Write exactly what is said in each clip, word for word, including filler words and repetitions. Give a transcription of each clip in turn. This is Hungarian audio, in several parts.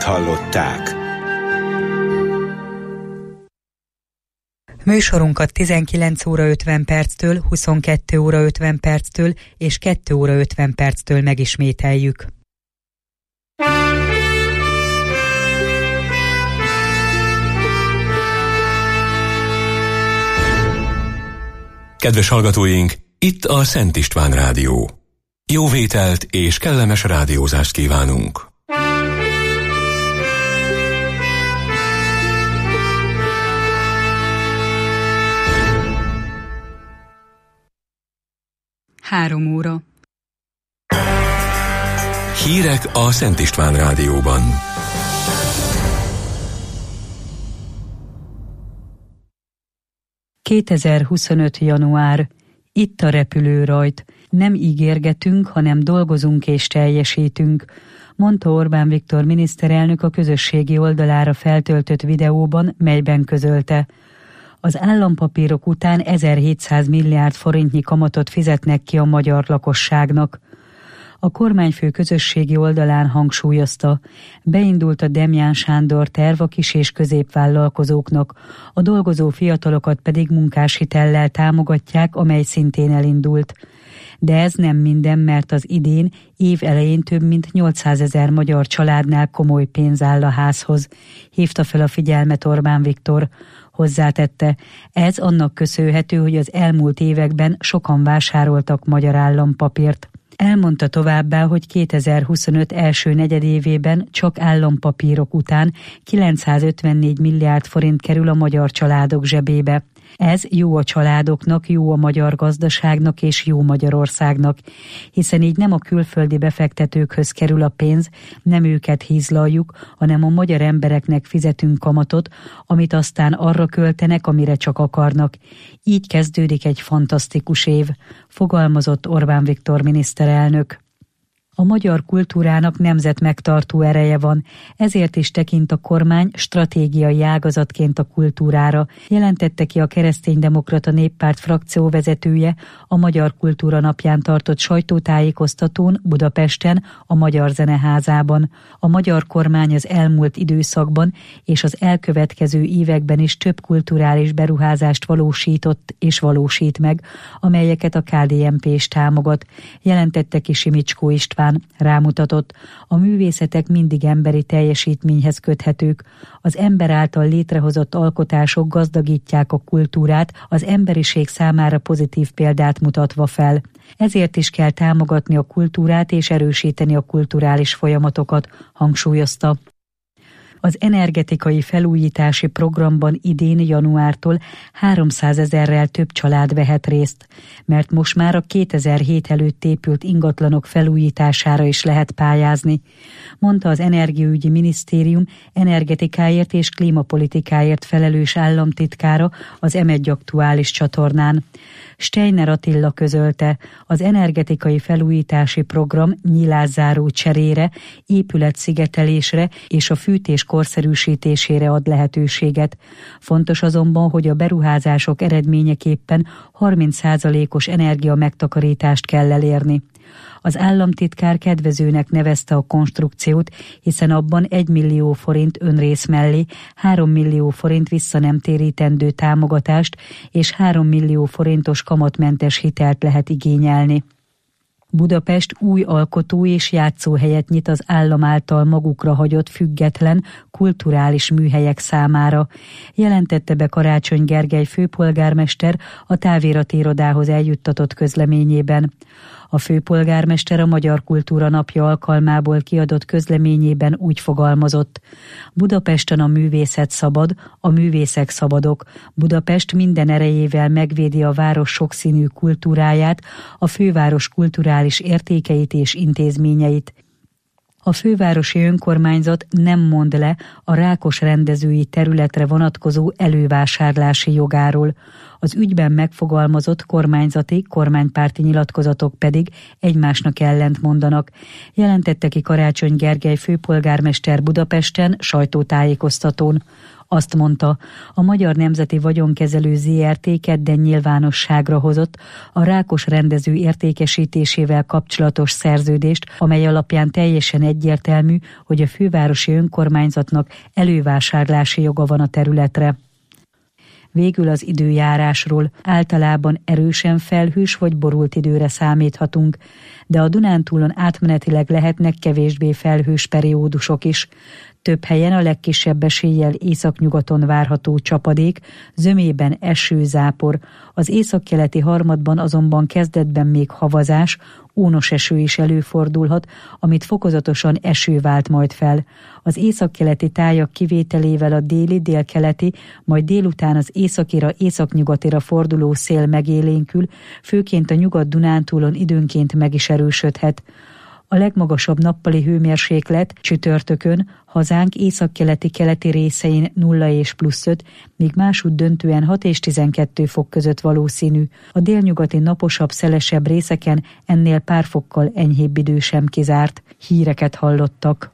hallották. Műsorunkat tizenkilenc óra ötven perctől, huszonkettő óra ötven perctől és kettő óra ötven perctől megismételjük. Kedves hallgatóink, itt a Szent István Rádió. Jó vételt és kellemes rádiózást kívánunk! Három óra. Hírek a Szent István Rádióban. kétezer-huszonöt. január. Itt a repülőrajt. Nem ígérgetünk, hanem dolgozunk és teljesítünk, mondta Orbán Viktor miniszterelnök a közösségi oldalára feltöltött videóban, melyben közölte: az állampapírok után ezerhétszáz milliárd forintnyi kamatot fizetnek ki a magyar lakosságnak. A kormányfő közösségi oldalán hangsúlyozta, beindult a Demján Sándor terv a kis- és középvállalkozóknak, a dolgozó fiatalokat pedig munkáshitellel támogatják, amely szintén elindult. De ez nem minden, mert az idén év elején több mint nyolcszázezer magyar családnál komoly pénz áll a házhoz, hívta fel a figyelmet Orbán Viktor. Hozzátette, ez annak köszönhető, hogy az elmúlt években sokan vásároltak magyar állampapírt. Elmondta továbbá, hogy kétezer-huszonöt első negyedévében csak állampapírok után kilencszázötvennégy milliárd forint kerül a magyar családok zsebébe. Ez jó a családoknak, jó a magyar gazdaságnak és jó Magyarországnak, hiszen így nem a külföldi befektetőkhöz kerül a pénz, nem őket hízlaljuk, hanem a magyar embereknek fizetünk kamatot, amit aztán arra költenek, amire csak akarnak. Így kezdődik egy fantasztikus év, fogalmazott Orbán Viktor miniszterelnök. A magyar kultúrának nemzetmegtartó ereje van, ezért is tekint a kormány stratégiai ágazatként a kultúrára, jelentette ki a Kereszténydemokrata Néppárt frakcióvezetője a Magyar Kultúra Napján tartott sajtótájékoztatón Budapesten, a Magyar Zeneházában. A magyar kormány az elmúlt időszakban és az elkövetkező években is több kulturális beruházást valósított és valósít meg, amelyeket a ká dé en pé is támogat, jelentette ki Simicskó István. Rámutatott, a művészetek mindig emberi teljesítményhez köthetők. Az ember által létrehozott alkotások gazdagítják a kultúrát, az emberiség számára pozitív példát mutatva fel. Ezért is kell támogatni a kultúrát és erősíteni a kulturális folyamatokat, hangsúlyozta. Az energetikai felújítási programban idén januártól háromszázezerrel több család vehet részt, mert most már a kétezer-hét előtt épült ingatlanok felújítására is lehet pályázni, mondta az Energiaügyi Minisztérium energetikáért és klímapolitikáért felelős államtitkára az em egy aktuális csatornán. Steiner Attila közölte, az energetikai felújítási program nyilázzáró cserére, épületszigetelésre és a fűtés korszerűsítésére ad lehetőséget. Fontos azonban, hogy a beruházások eredményeképpen harminc százalékos energia megtakarítást kell elérni. Az államtitkár kedvezőnek nevezte a konstrukciót, hiszen abban egy millió forint önrész mellé három millió forint visszanemtérítendő támogatást és három millió forintos kamatmentes hitelt lehet igényelni. Budapest új alkotó és játszóhelyet nyit az állam által magukra hagyott független, kulturális műhelyek számára, jelentette be Karácsony Gergely főpolgármester a távirati irodához eljuttatott közleményében. A főpolgármester a Magyar Kultúra Napja alkalmából kiadott közleményében úgy fogalmazott: Budapesten a művészet szabad, a művészek szabadok. Budapest minden erejével megvédi a város sokszínű kultúráját, a főváros kulturális értékeit és intézményeit. A fővárosi önkormányzat nem mond le a Rákos rendezői területre vonatkozó elővásárlási jogáról. Az ügyben megfogalmazott kormányzati, kormánypárti nyilatkozatok pedig egymásnak ellent mondanak, jelentette ki Karácsony Gergely főpolgármester Budapesten sajtótájékoztatón. Azt mondta, a Magyar Nemzeti Vagyonkezelő zé er té kedden nyilvánosságra hozott a Rákos rendező értékesítésével kapcsolatos szerződést, amely alapján teljesen egyértelmű, hogy a fővárosi önkormányzatnak elővásárlási joga van a területre. Végül az időjárásról. Általában erősen felhős vagy borult időre számíthatunk, de a Dunántúlon átmenetileg lehetnek kevésbé felhős periódusok is. Több helyen a legkisebb eséllyel északnyugaton várható csapadék, zömében eső, zápor. Az északkeleti harmadban azonban kezdetben még havazás, ónos eső is előfordulhat, amit fokozatosan eső vált majd fel. Az északkeleti tájak kivételével a déli, délkeleti, majd délután az északira, északnyugatira forduló szél megélénkül, főként a Nyugat-Dunántúlon időnként meg is erősödhet. A legmagasabb nappali hőmérséklet csütörtökön hazánk északkeleti keleti részein nulla és plusz öt, míg másútt döntően hat és tizenkettő fok között valószínű. A délnyugati naposabb, szelesebb részeken ennél pár fokkal enyhébb idő sem kizárt. Híreket hallottak.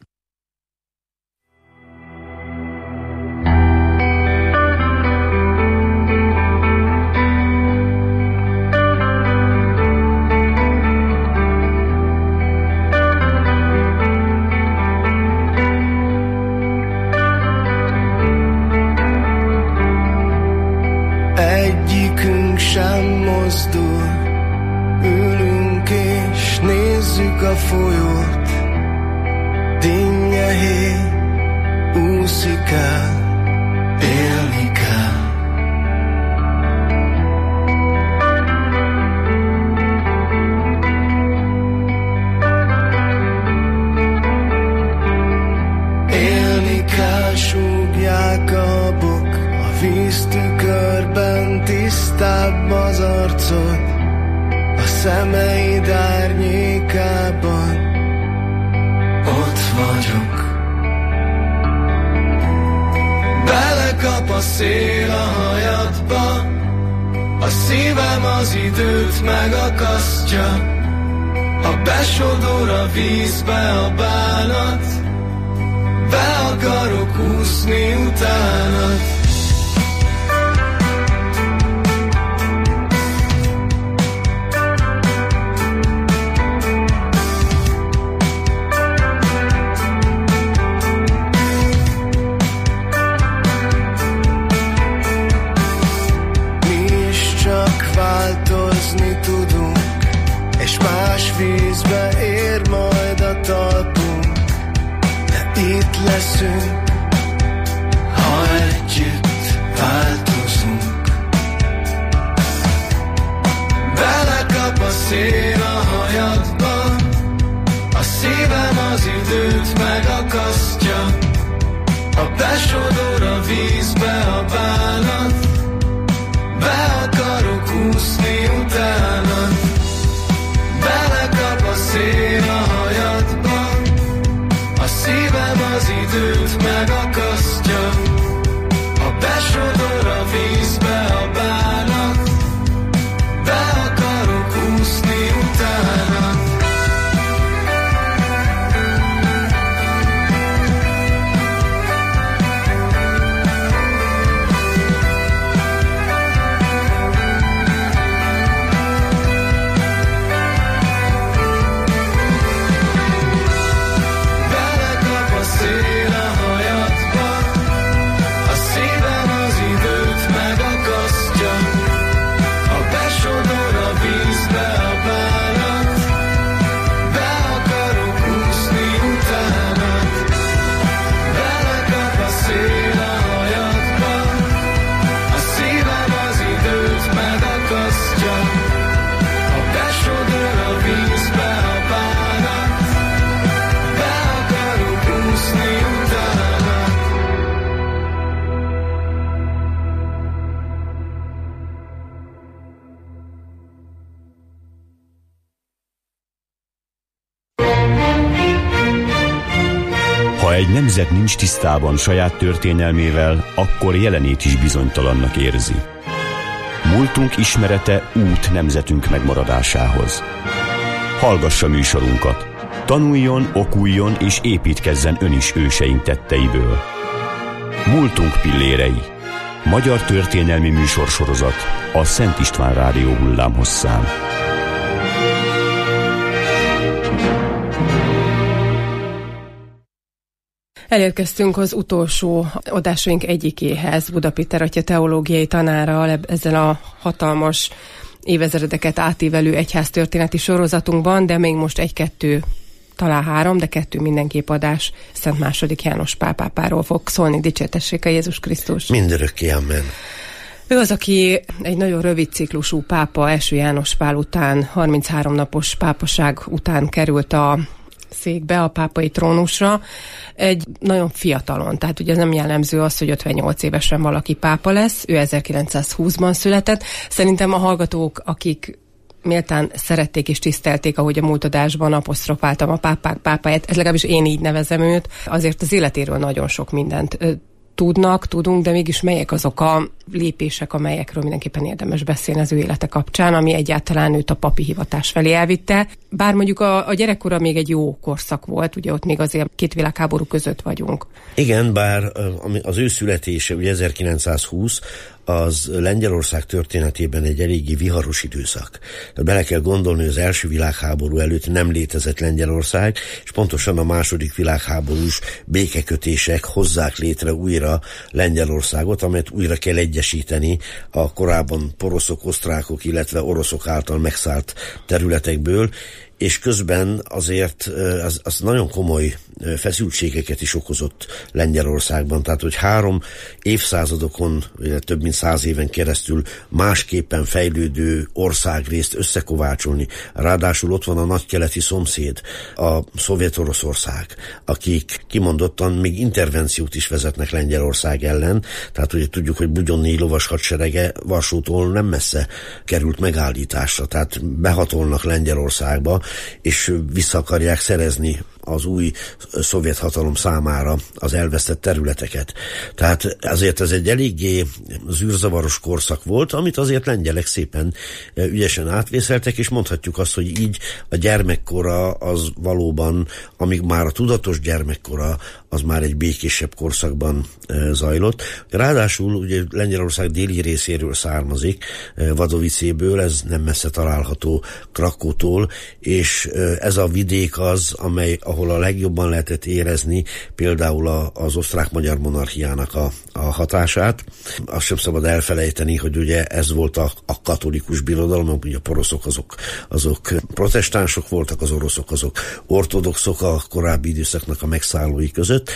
Egyikünk sem mozdul, ülünk és nézzük a folyót. Dinnye hé, úszik el, élni kell. Élni kell, súgják a bok, a víztükörben tisztább az arcod, a szemeid árnyékában ott vagyok. Belekap a szél a hajadba, a szívem az időt megakasztja, ha besodor a vízbe a bánat, be akarok úszni utánad. Változni tudunk, és más vízbe ér majd a talpunk, de itt leszünk, ha együtt változunk. Belekap a szél a hajadba, a szívem az időt megakasztja, ha besodor a vízbe a bánat, be akarok úszni utána. Belekap a szél a hajadba, a szívem az időt megakasztja, ha besodor a vízbe a bánat, be akarok úszni utána. Ha egy nemzet nincs tisztában saját történelmével, akkor jelenét is bizonytalannak érzi. Múltunk ismerete út nemzetünk megmaradásához. Hallgassa műsorunkat. Tanuljon, okuljon és építkezzen ön is őseink tetteiből. Múltunk pillérei. Magyar történelmi műsorsorozat a Szent István Rádió hullámhosszán. Elérkeztünk az utolsó adásaink egyikéhez, Buda Péter atya teológiai tanárral ezzel a hatalmas évezredeket átívelő egyháztörténeti sorozatunkban, de még most egy-kettő, talán három, de kettő mindenképp adás Szent második János Pál pápáról fog szólni. Dicsértessék a Jézus Krisztus! Mindörökké, amen! Ő az, aki egy nagyon rövid ciklusú pápa, első János Pál után, harminchárom napos pápaság után került a székbe, a pápai trónusra, egy nagyon fiatalon, tehát ugye nem jellemző az, hogy ötvennyolc évesen valaki pápa lesz, ő ezerkilencszázhúszban született. Szerintem a hallgatók, akik méltán szerették és tisztelték, ahogy a múlt adásban apostrofáltam a pápák pápáját, ez legalábbis én így nevezem őt, azért az életéről nagyon sok mindent tudnak, tudunk, de mégis melyek azok a lépések, amelyekről mindenképpen érdemes beszélni az ő élete kapcsán, ami egyáltalán őt a papi hivatás felé elvitte. Bár mondjuk a, a gyerekkora még egy jó korszak volt, ugye ott még azért két világháború között vagyunk. Igen, bár az ő születése, ugye ezerkilencszázhúsz, az Lengyelország történetében egy eléggé viharos időszak. Bele kell gondolni, hogy az első világháború előtt nem létezett Lengyelország, és pontosan a második világháborús békekötések hozzák létre újra Lengyelországot, amelyet újra kell egyesíteni a korábban poroszok, osztrákok, illetve oroszok által megszállt területekből, és közben azért az, az nagyon komoly feszültségeket is okozott Lengyelországban. Tehát, hogy három évszázadokon, több mint száz éven keresztül másképpen fejlődő országrészt összekovácsolni. Ráadásul ott van a nagykeleti szomszéd, a Szovjet-Oroszország, akik kimondottan még intervenciót is vezetnek Lengyelország ellen. Tehát ugye tudjuk, hogy Bugyon négy lovas hadserege Varsótól nem messze került megállításra. Tehát behatolnak Lengyelországba, és vissza akarják szerezni az új szovjet hatalom számára az elvesztett területeket. Tehát azért ez egy eléggé zűrzavaros korszak volt, amit azért lengyelek szépen ügyesen átvészeltek, és mondhatjuk azt, hogy így a gyermekkora az valóban, amíg már a tudatos gyermekkora, az már egy békésebb korszakban zajlott. Ráadásul ugye Lengyelország déli részéről származik, Vadovicéből, ez nem messze található Krakótól, és ez a vidék az, amely ahol a legjobban lehetett érezni például a, az osztrák-magyar monarchiának a, a hatását. Azt sem szabad elfelejteni, hogy ugye ez volt a, a katolikus birodalom, ugye a poroszok azok, azok protestánsok voltak, az oroszok azok ortodoxok a korábbi időszaknak a megszállói között,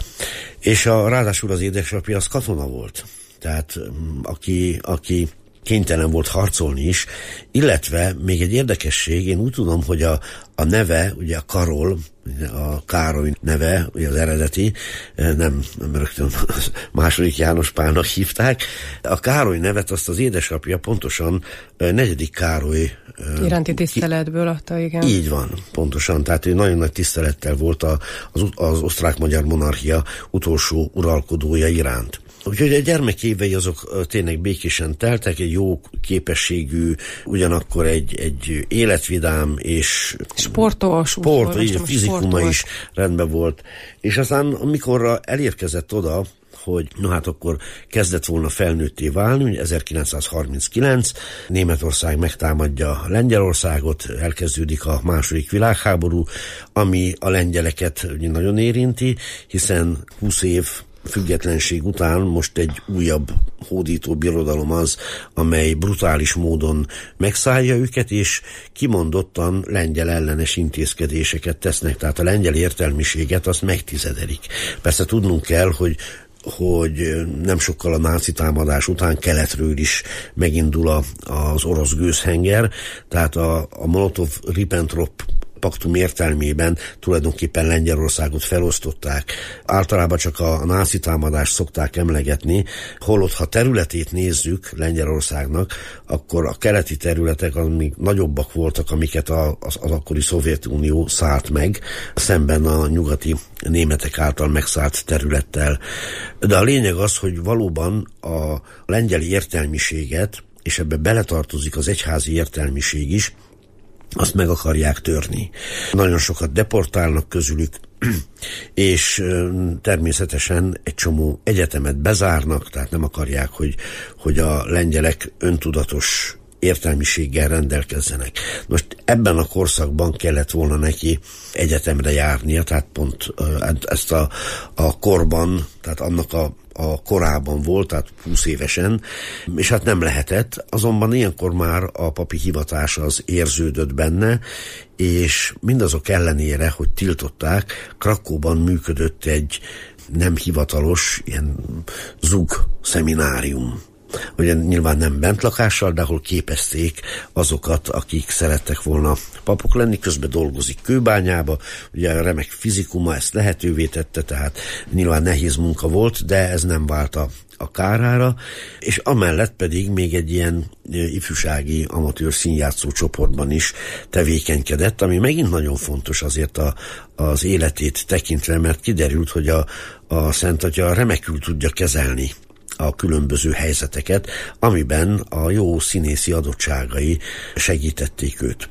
és a, ráadásul az édesapja az katona volt. Tehát aki, aki kénytelen volt harcolni is, illetve még egy érdekesség, én úgy tudom, hogy a, a neve, ugye a Karol, a Károly neve, ugye az eredeti, nem, nem rögtön második János Pálnak hívták. A Károly nevet azt az édesapja pontosan negyedik Károly iránti tiszteletből adta, igen. Így van, pontosan. Tehát ő nagyon nagy tisztelettel volt a, az, az osztrák-magyar monarchia utolsó uralkodója iránt. Úgyhogy a gyermekévei azok tényleg békésen teltek, egy jó képességű, ugyanakkor egy, egy életvidám és sportos, sport, így a fizikuma is rendben volt. És aztán amikor elérkezett oda, hogy no hát akkor kezdett volna felnőtté válni, ezerkilencszázharminckilenc, Németország megtámadja Lengyelországot, elkezdődik a második világháború, ami a lengyeleket nagyon érinti, hiszen húsz év függetlenség után most egy újabb hódító birodalom az, amely brutális módon megszállja őket, és kimondottan lengyel ellenes intézkedéseket tesznek. Tehát a lengyel értelmiséget azt megtizedelik. Persze tudnunk kell, hogy hogy nem sokkal a náci támadás után keletről is megindul a, az orosz gőzhenger, tehát a, a Molotov-Ribbentrop paktum értelmében tulajdonképpen Lengyelországot felosztották. Általában csak a náci támadást szokták emlegetni, holott ha területét nézzük Lengyelországnak, akkor a keleti területek amik nagyobbak voltak, amiket a, az, az akkori Szovjetunió szállt meg, szemben a nyugati németek által megszállt területtel. De a lényeg az, hogy valóban a lengyel értelmiséget és ebbe beletartozik az egyházi értelmiség is, azt meg akarják törni. Nagyon sokat deportálnak közülük, és természetesen egy csomó egyetemet bezárnak, tehát nem akarják, hogy, hogy a lengyelek öntudatos értelmiséggel rendelkezzenek. Most ebben a korszakban kellett volna neki egyetemre járnia, tehát pont ezt a, a korban, tehát annak a, a korában volt, tehát húsz évesen, és hát nem lehetett, azonban ilyenkor már a papi hivatás az érződött benne, és mindazok ellenére, hogy tiltották, Krakóban működött egy nem hivatalos, ilyen zug szeminárium. Ugye nyilván nem bentlakással, de ahol képezték azokat, akik szerettek volna papok lenni, közben dolgozik kőbányába, ugye a remek fizikuma ezt lehetővé tette, tehát nyilván nehéz munka volt, de ez nem vált a, a kárára, és amellett pedig még egy ilyen ifjúsági amatőr színjátszó csoportban is tevékenykedett, ami megint nagyon fontos azért a, az életét tekintve, mert kiderült, hogy a, a Szent Atya remekül tudja kezelni a különböző helyzeteket, amiben a jó színészi adottságai segítették őt.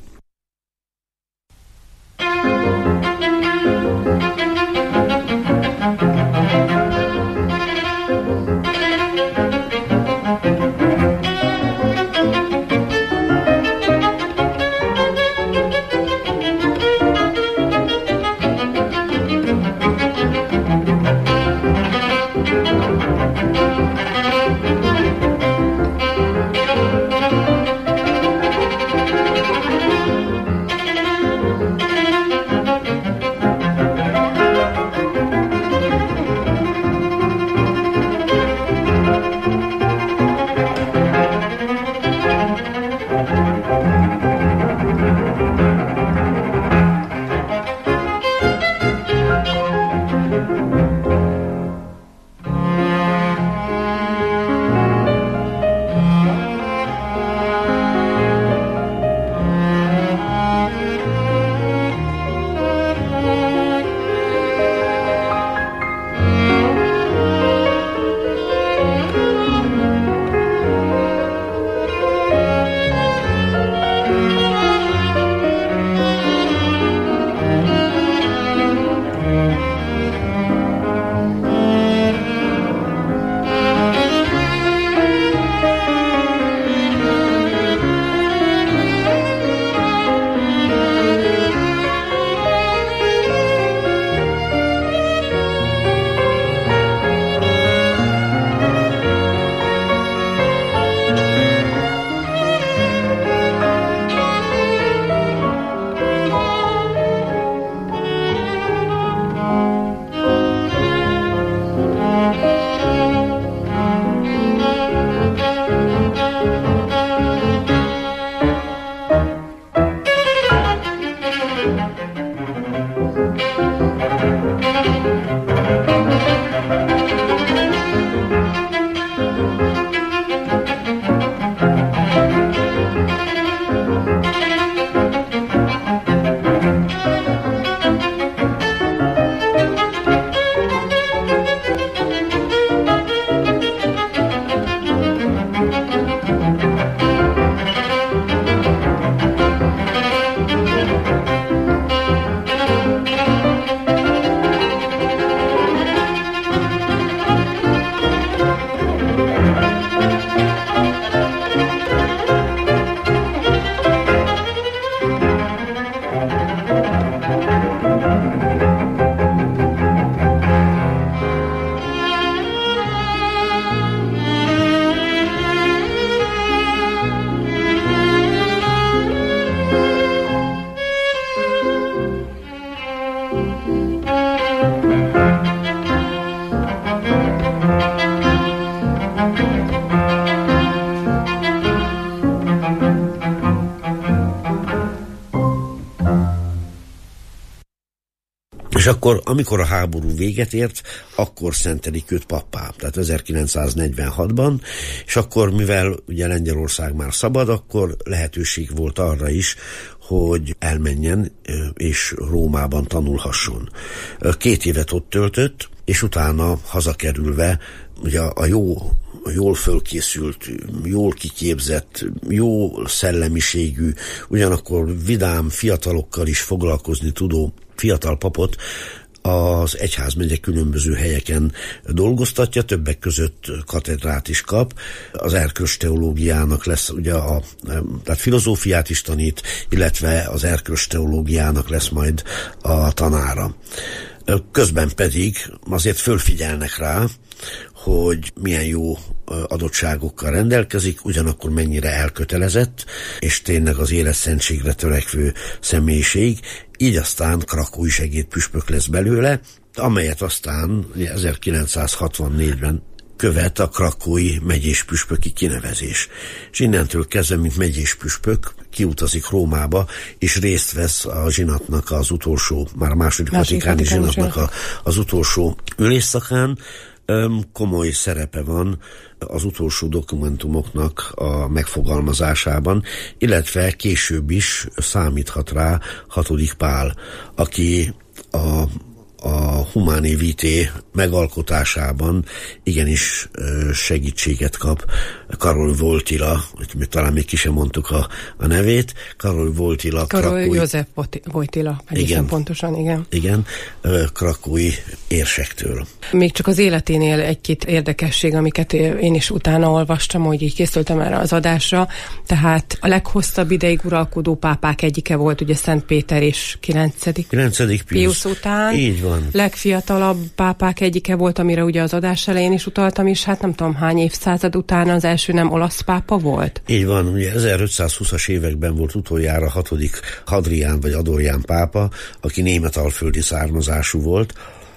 És akkor, amikor a háború véget ért, akkor szentelik őt pappá, tehát ezerkilencszáznegyvenhatban, és akkor, mivel ugye Lengyelország már szabad, akkor lehetőség volt arra is, hogy elmenjen és Rómában tanulhasson. Két évet ott töltött, és utána hazakerülve ugye a jó, a jól fölkészült, jól kiképzett, jó szellemiségű, ugyanakkor vidám fiatalokkal is foglalkozni tudó fiatal papot az egyházmegye különböző helyeken dolgoztatja, többek között katedrát is kap. Az erkölcsteológiának lesz ugye a, tehát filozófiát is tanít, illetve az erkölcsteológiának lesz majd a tanára. Közben pedig azért fölfigyelnek rá, hogy milyen jó adottságokkal rendelkezik, ugyanakkor mennyire elkötelezett, és tényleg az életszentségre törekvő személyiség, így aztán krakói segédpüspök lesz belőle, amelyet aztán ezerkilencszázhatvannégyben követ a krakói megyéspüspöki kinevezés. És innentől kezdve, mint megyéspüspök, kiutazik Rómába, és részt vesz a zsinatnak az utolsó, már a második vatikáni zsinatnak a, az utolsó ülésszakán. Komoly szerepe van az utolsó dokumentumoknak a megfogalmazásában, illetve később is számíthat rá hatodik Pál, aki a a Humanae Vitae megalkotásában igenis segítséget kap. Karol Wojtyla, talán még ki sem mondtuk a, a nevét, Karol Wojtyla. Karol krakói, József Wojtyla, egészen pontosan, igen. Igen, krakói érsektől. Még csak az életénél egy-két érdekesség, amiket én is utána olvastam, hogy így készültem erre az adásra. Tehát a leghosszabb ideig uralkodó pápák egyike volt, ugye Szent Péter és kilencedik kilencedik Piusz után. Így van. Legfiatalabb pápák egyike volt, amire ugye az adás elején is utaltam, és hát nem tudom hány évszázad után az első nem olasz pápa volt? Így van, ugye ezerötszázhúszas években volt utoljára hatodik Hadrián vagy Adorján pápa, aki németalföldi származású volt,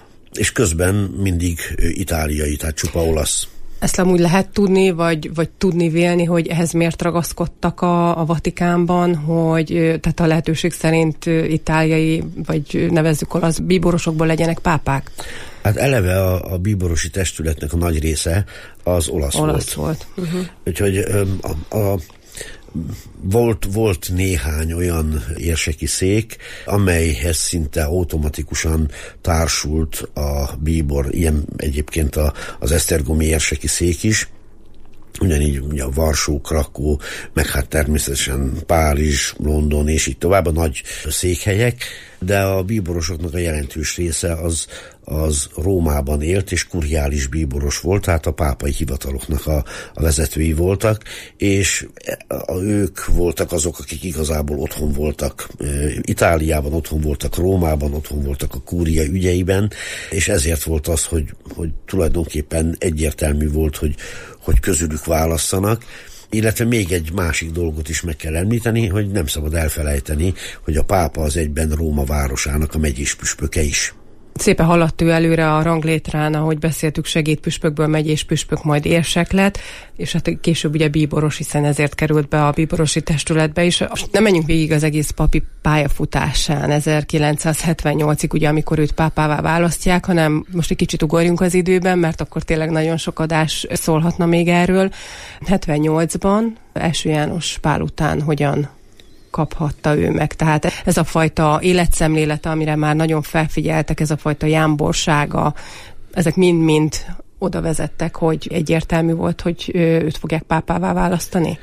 és közben mindig itáliai, tehát csupa olasz. Ezt amúgy lehet tudni, vagy, vagy tudni vélni, hogy ehhez miért ragaszkodtak a, a Vatikánban, hogy tehát a lehetőség szerint itáliai, vagy nevezzük olasz bíborosokból legyenek pápák? Hát eleve a, a bíborosi testületnek a nagy része az olasz, olasz volt. volt. Uh-huh. Úgyhogy a, a Volt, volt néhány olyan érseki szék, amelyhez szinte automatikusan társult a bíbor, ilyen egyébként a, az esztergomi érseki szék is, ugyanígy ugye a Varsó, Krakó, meg hát természetesen Párizs, London és így tovább a nagy székhelyek, de a bíborosoknak a jelentős része az, az Rómában élt, és kuriális bíboros volt, tehát a pápai hivataloknak a, a vezetői voltak, és a, ők voltak azok, akik igazából otthon voltak Itáliában, otthon voltak Rómában, otthon voltak a kúria ügyeiben, és ezért volt az, hogy, hogy tulajdonképpen egyértelmű volt, hogy, hogy közülük válasszanak. Illetve még egy másik dolgot is meg kell említeni, hogy nem szabad elfelejteni, hogy a pápa az egyben Róma városának a megyéspüspöke is. Szépen haladt ő előre a ranglétrán, ahogy beszéltük, segédpüspökből megyéspüspök, majd érsek lett, és hát később ugye bíboros, hiszen ezért került be a bíborosi testületbe is. Nem menjünk végig az egész papi pályafutásán ezerkilencszázhetvennyolcig, ugye amikor őt pápává választják, hanem most egy kicsit ugorjunk az időben, mert akkor tényleg nagyon sok adás szólhatna még erről. hetvennyolcban első János Pál után hogyan kaphatta ő meg. Tehát ez a fajta életszemlélete, amire már nagyon felfigyeltek, ez a fajta jámborsága, ezek mind-mind oda vezettek, hogy egyértelmű volt, hogy őt fogják pápává választani?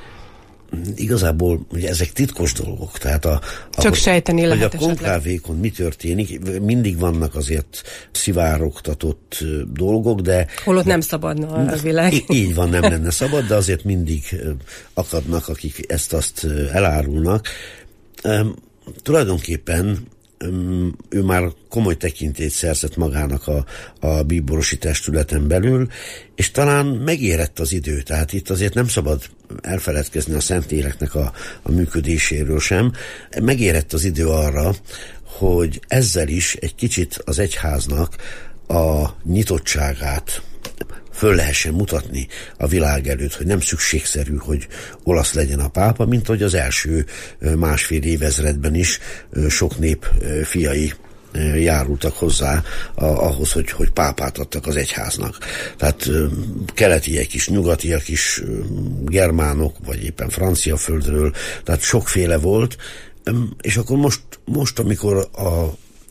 Igazából ugye ezek titkos dolgok, tehát a, csak a, sejteni hogy lehet a konklávékon mi történik, mindig vannak azért szivárogtatott dolgok, de... Holott nem szabadna a világ. Így van, nem lenne szabad, de azért mindig akadnak, akik ezt-azt elárulnak. Um, tulajdonképpen um, ő már komoly tekintélyt szerzett magának a, a bíborosi testületen belül, és talán megérett az idő, tehát itt azért nem szabad elfeledkezni a Szentléleknek a, a működéséről sem. Megérett az idő arra, hogy ezzel is egy kicsit az egyháznak a nyitottságát föl lehessen mutatni a világ előtt, hogy nem szükségszerű, hogy olasz legyen a pápa, mint hogy az első másfél évezredben is sok nép fiai járultak hozzá ahhoz, hogy, hogy pápát adtak az egyháznak. Tehát keletiek is, nyugatiak is, germánok, vagy éppen francia földről, tehát sokféle volt, és akkor most, most amikor a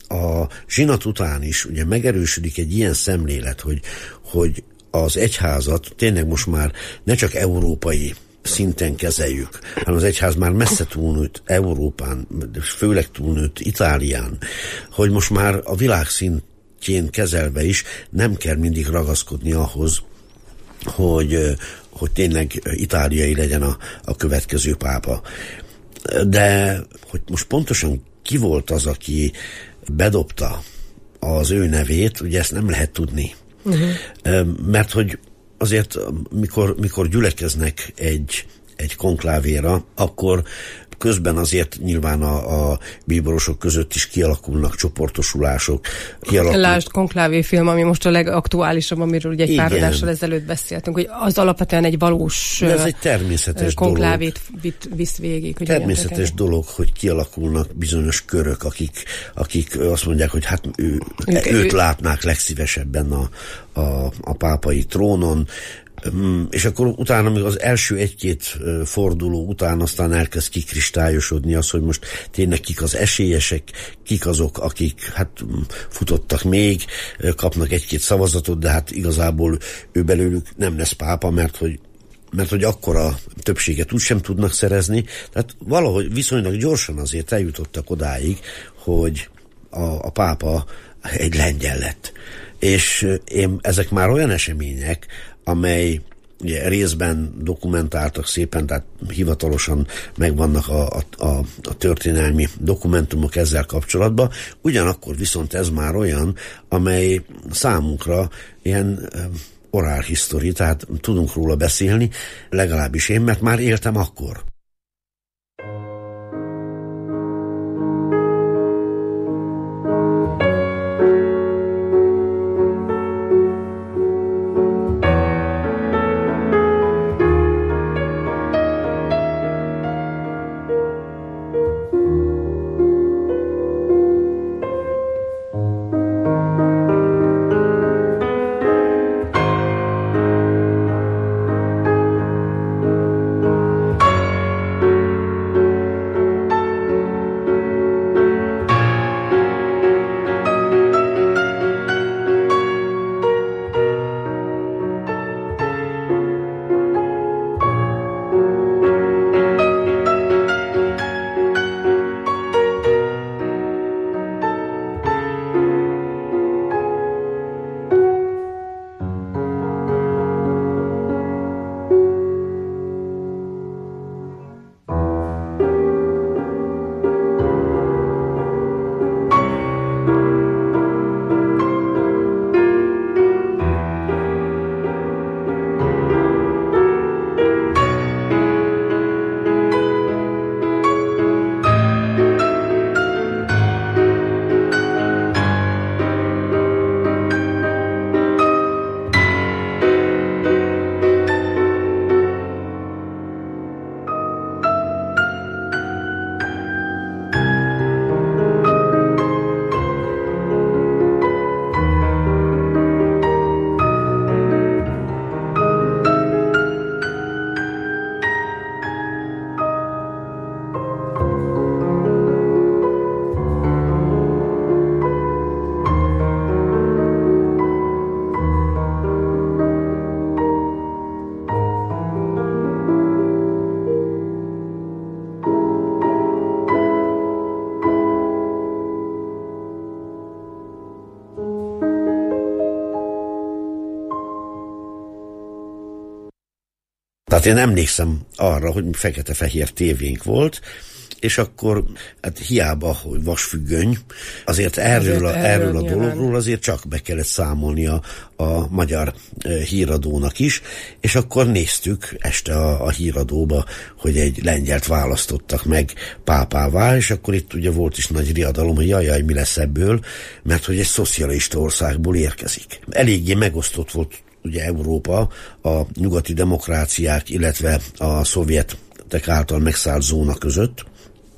a zsinat után is ugye megerősödik egy ilyen szemlélet, hogy, hogy az egyházat tényleg most már ne csak európai szinten kezeljük, hanem az egyház már messze túlnőtt Európán, főleg túlnőtt Itálián, hogy most már a világ szintjén kezelve is nem kell mindig ragaszkodni ahhoz, hogy, hogy tényleg itáliai legyen a, a következő pápa. De hogy most pontosan ki volt az, aki bedobta az ő nevét, ugye ezt nem lehet tudni. Uh-huh. Mert hogy azért, mikor, mikor gyülekeznek egy, egy konklávéra, akkor közben azért nyilván a, a bíborosok között is kialakulnak csoportosulások. Kialakul... Lásd konklávé film, ami most a legaktuálisabb, amiről ugye egy igen. pár adással ezelőtt beszéltünk, hogy az alapvetően egy valós ez egy természetes konklávét dolog. Visz végig. Hogy természetes dolog, hogy kialakulnak bizonyos körök, akik, akik azt mondják, hogy hát ő, ők, őt ő... látnák legszívesebben a, a, a pápai trónon, és akkor utána még az első egy-két forduló után aztán elkezd kikristályosodni az, hogy most tényleg kik az esélyesek, kik azok, akik hát futottak még, kapnak egy-két szavazatot, de hát igazából ő belőlük nem lesz pápa, mert hogy mert hogy akkora többséget úgysem tudnak szerezni. Tehát valahogy viszonylag gyorsan azért eljutottak odáig, hogy a, a pápa egy lengyel lett. És én, ezek már olyan események, amely ugye, részben dokumentáltak szépen, tehát hivatalosan megvannak a, a, a, a történelmi dokumentumok ezzel kapcsolatban, ugyanakkor viszont ez már olyan, amely számunkra ilyen oral history, tehát tudunk róla beszélni, legalábbis én, mert már éltem akkor. Tehát én emlékszem arra, hogy fekete-fehér tévénk volt, és akkor hát hiába, hogy vasfüggöny, azért erről, a, erről a dologról azért csak be kellett számolni a, a magyar híradónak is, és akkor néztük este a, a híradóba, hogy egy lengyelt választottak meg pápává, és akkor itt ugye volt is nagy riadalom, hogy jajjaj, mi lesz ebből, mert hogy egy szocialista országból érkezik. Eléggé megosztott volt ugye Európa, a nyugati demokráciák, illetve a szovjetek által megszállt zóna között,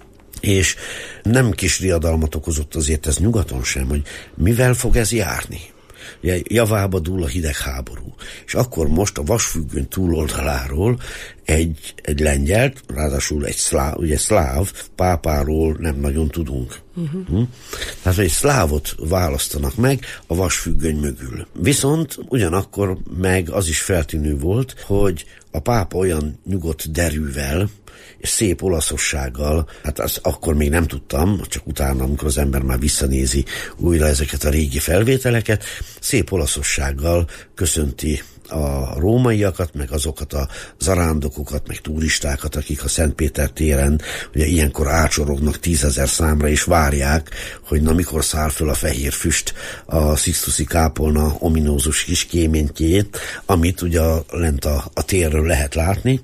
és nem kis riadalmat okozott azért ez nyugaton sem, hogy mivel fog ez járni. Ugye javába dúl a hidegháború. És akkor most a vasfüggöny túloldaláról egy, egy lengyelt, ráadásul egy szláv, ugye szláv pápáról nem nagyon tudunk. Uh-huh. Hm? Tehát egy szlávot választanak meg a vasfüggöny mögül. Viszont ugyanakkor meg az is feltűnő volt, hogy a pápa olyan nyugodt derűvel és szép olaszossággal, hát azt akkor még nem tudtam, csak utána, amikor az ember már visszanézi újra ezeket a régi felvételeket, szép olaszossággal köszönti a rómaiakat, meg azokat a zarándokokat, meg turistákat, akik a Szentpéter téren ugye ilyenkor ácsorognak tízezer számra, és várják, hogy na mikor száll föl a fehér füst a Sixtusi kápolna ominózus kis kéménytjét, amit ugye lent a, a térről lehet látni,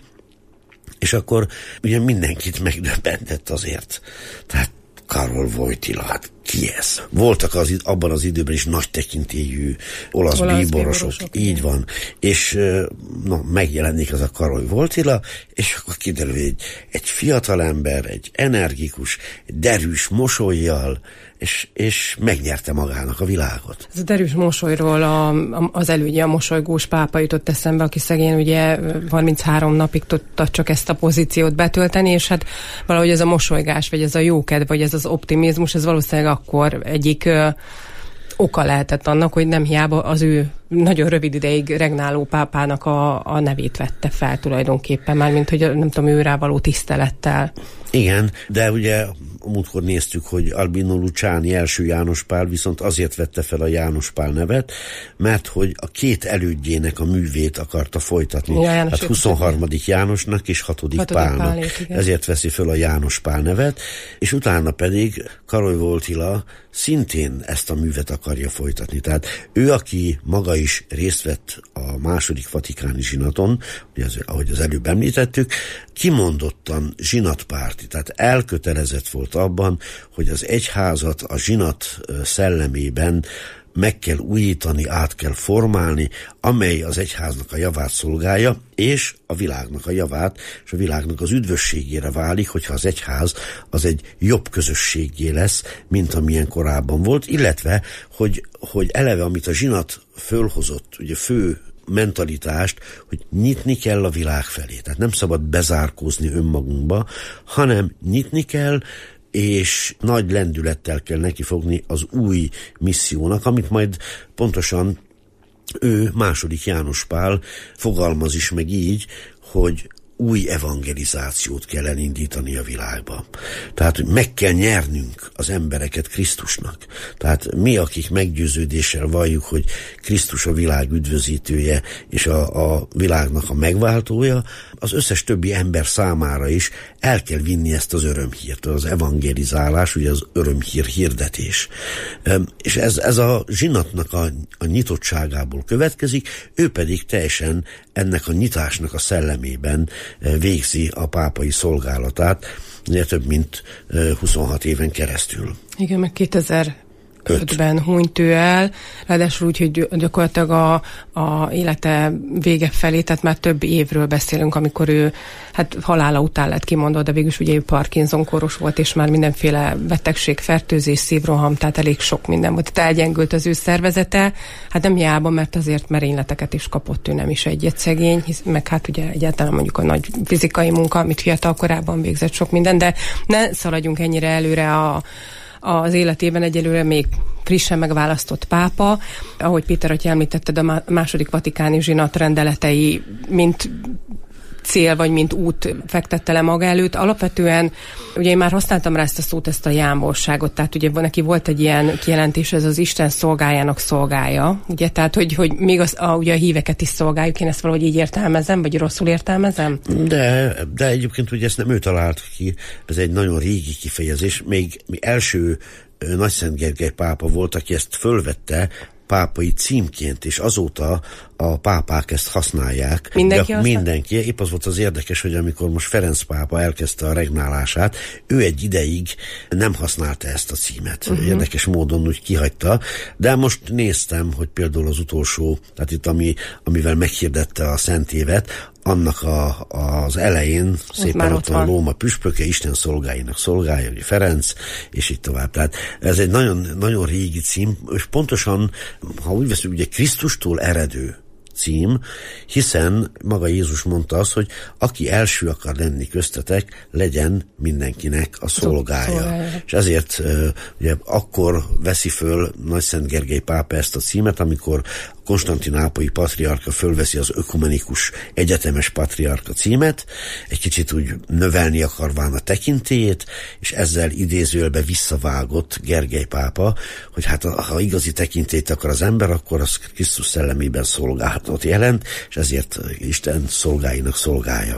és akkor ugye mindenkit megdöbbentett azért. Tehát Karol Wojtyla, hát ki ez? Voltak az, abban az időben is nagy tekintélyű olasz, olasz bíborosok, bíborosok, így van. És na, megjelenik az a Karol Wojtyla, és akkor kiderül, hogy egy, egy fiatalember, egy energikus, egy derűs mosollyal, és, és megnyerte magának a világot. Ez a derűs mosolyról a, a, az elődje, a mosolygós pápa jutott eszembe, aki szegény ugye harminchárom napig tudta csak ezt a pozíciót betölteni, és hát valahogy ez a mosolygás, vagy ez a jókedv, vagy ez az optimizmus, ez valószínűleg akkor egyik ö, oka lehetett annak, hogy nem hiába az ő nagyon rövid ideig regnáló pápának a, a nevét vette fel tulajdonképpen, mármint, hogy nem tudom, őrá való tisztelettel. Igen, de ugye múltkor néztük, hogy Albino Luciani első János Pál viszont azért vette fel a János Pál nevet, mert hogy a két elődjének a művét akarta folytatni. Ja, hát huszonharmadik Jánosnak és hatodik, hatodik Pálnak. Pálét, ezért veszi föl a János Pál nevet, és utána pedig Karol Wojtyla szintén ezt a művet akarja folytatni. Tehát ő, aki maga is részt vett a második vatikáni zsinaton, ugye az, ahogy az előbb említettük, kimondottan zsinatpárti, tehát elkötelezett volt abban, hogy az egyházat a zsinat szellemében meg kell újítani, át kell formálni, amely az egyháznak a javát szolgálja, és a világnak a javát, és a világnak az üdvösségére válik, hogyha az egyház az egy jobb közösségé lesz, mint amilyen korábban volt, illetve, hogy, hogy eleve, amit a zsinat fölhozott, ugye fő mentalitást, hogy nyitni kell a világ felé. Tehát nem szabad bezárkózni önmagunkba, hanem nyitni kell, és nagy lendülettel kell nekifogni az új missziónak, amit majd pontosan ő, második János Pál fogalmaz is meg így, hogy új evangelizációt kell elindítani a világba. Tehát meg kell nyernünk az embereket Krisztusnak. Tehát mi, akik meggyőződéssel valljuk, hogy Krisztus a világ üdvözítője és a, a világnak a megváltója, az összes többi ember számára is el kell vinni ezt az örömhírt, az evangelizálás, ugye az örömhír hirdetés. És ez, ez a zsinatnak a, a nyitottságából következik, ő pedig teljesen ennek a nyitásnak a szellemében végzi a pápai szolgálatát, ugye több mint huszonhat éven keresztül. Igen, meg kétezer-ötben hunyt ő el, ráadásul úgy, hogy gyakorlatilag a, a élete vége felé, tehát már több évről beszélünk, amikor ő hát halála után lett kimondva, de végülis ugye ő Parkinson koros volt, és már mindenféle betegség, fertőzés, szívroham, tehát elég sok minden volt. Tehát elgyengült az ő szervezete, hát nem hiába, mert azért merényleteket is kapott, ő nem is egyet szegény, hisz, meg hát ugye egyáltalán mondjuk a nagy fizikai munka, amit fiatal korában végzett sok minden, de ne szaladjunk ennyire előre a az életében, egyelőre még frissen megválasztott pápa. Ahogy Péter atya említetted, a második vatikáni zsinat rendeletei mint cél, vagy mint út fektette le maga előtt. Alapvetően, ugye én már használtam rá ezt a szót, ezt a jámborságot, tehát ugye neki volt egy ilyen kijelentés, ez az Isten szolgájának szolgája, ugye, tehát hogy, hogy még az, a, ugye a híveket is szolgáljuk, én ezt valahogy így értelmezem, vagy rosszul értelmezem? De, de egyébként ugye ezt nem ő talált ki, ez egy nagyon régi kifejezés, még mi első Nagyszent Gergely pápa volt, aki ezt fölvette pápai címként, és azóta a pápák ezt használják. Mindenki, mindenki. Épp az volt az érdekes, hogy amikor most Ferenc pápa elkezdte a regnálását, ő egy ideig nem használta ezt a címet. Uh-huh. Érdekes módon úgy kihagyta, de most néztem, hogy például az utolsó, tehát itt ami, amivel meghirdette a Szent Évet, annak a, az elején szépen ott van a Lóma püspöke, Isten szolgáinak szolgálja, ugye Ferenc, és így tovább. Tehát ez egy nagyon, nagyon régi cím, és pontosan, ha úgy veszünk, ugye Krisztustól eredő cím, hiszen maga Jézus mondta azt, hogy aki első akar lenni köztetek, legyen mindenkinek a szolgája. szolgája. És ezért ugye, akkor veszi föl Nagyszent Gergely pápa ezt a címet, amikor a konstantinápolyi patriarka fölveszi az ökumenikus egyetemes patriarka címet, egy kicsit úgy növelni akarván a tekintélyét, és ezzel idézőjelbe visszavágott Gergely pápa, hogy hát ha igazi tekintélyt akar az ember, akkor az Krisztus szellemében szolgálatot jelent, és ezért Isten szolgáinak szolgája.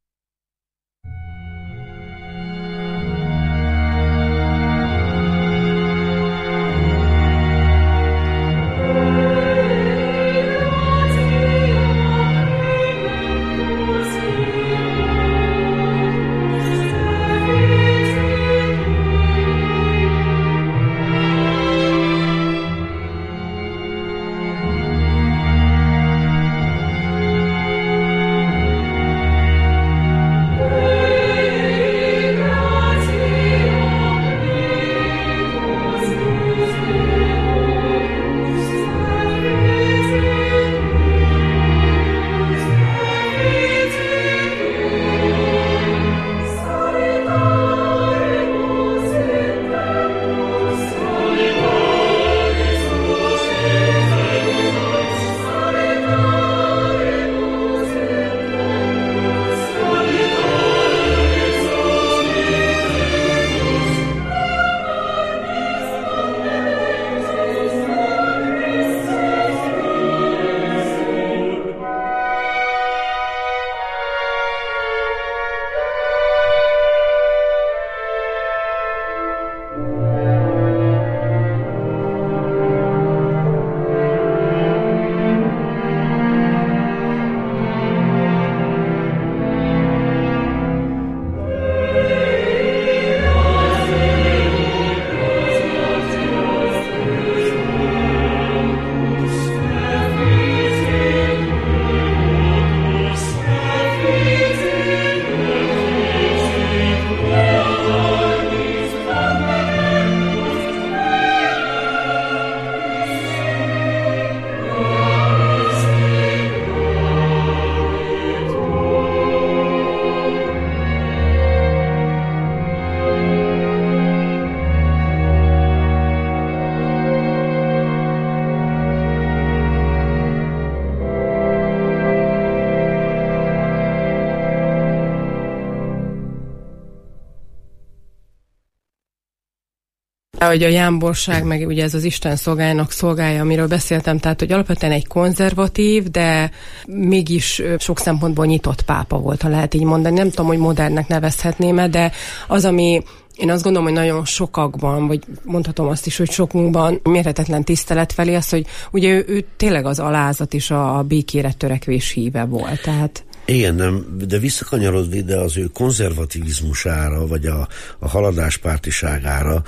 Hogy a jámborság, meg ugye ez az Isten szolgájának szolgája, amiről beszéltem, tehát hogy alapvetően egy konzervatív, de mégis sok szempontból nyitott pápa volt, ha lehet így mondani. Nem tudom, hogy modernnek nevezhetném-e, de az, ami én azt gondolom, hogy nagyon sokakban, vagy mondhatom azt is, hogy sokunkban mérhetetlen tisztelet felé az, hogy ugye ő, ő tényleg az alázat és a, a békére törekvés híve volt. Tehát igen, nem, de visszakanyarodva ide az ő konzervativizmusára, vagy a, a haladáspártiságára,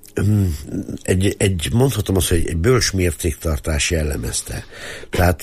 egy, egy, mondhatom azt, hogy egy bölcs mértéktartás jellemezte. Tehát